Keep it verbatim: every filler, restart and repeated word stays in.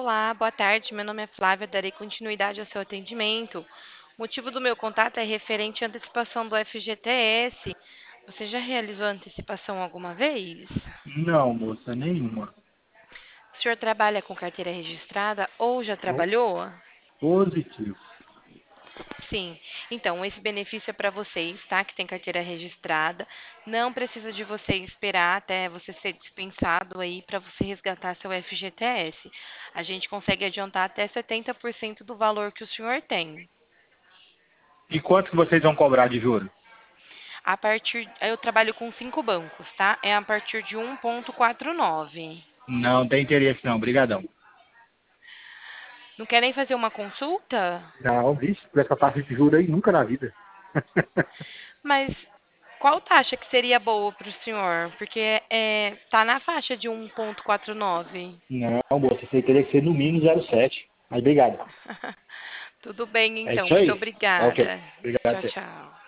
Olá, boa tarde. Meu nome é Flávia, darei continuidade ao seu atendimento. O motivo do meu contato é referente à antecipação do F G T S. Você já realizou a antecipação alguma vez? Não, moça, nenhuma. O senhor trabalha com carteira registrada ou já Po- trabalhou? Positivo. Sim. Então, esse benefício é para vocês, tá? Que tem carteira registrada. Não precisa de você esperar até você ser dispensado aí para você resgatar seu F G T S. A gente consegue adiantar até setenta por cento do valor que o senhor tem. E quanto que vocês vão cobrar de juros? A partir, eu trabalho com cinco bancos, tá? É a partir de um ponto quatro nove. Não tem interesse não, brigadão. Não querem fazer uma consulta? Não, vixe, por essa taxa de juros aí, nunca na vida. Mas qual taxa que seria boa para o senhor? Porque é, tá na faixa de um ponto quatro nove. Não, moça, isso aí teria que ser no mínimo zero vírgula sete. Mas obrigado. Tudo bem, É então. isso Muito aí? Ok. obrigada. Obrigado a Tchau, você. tchau.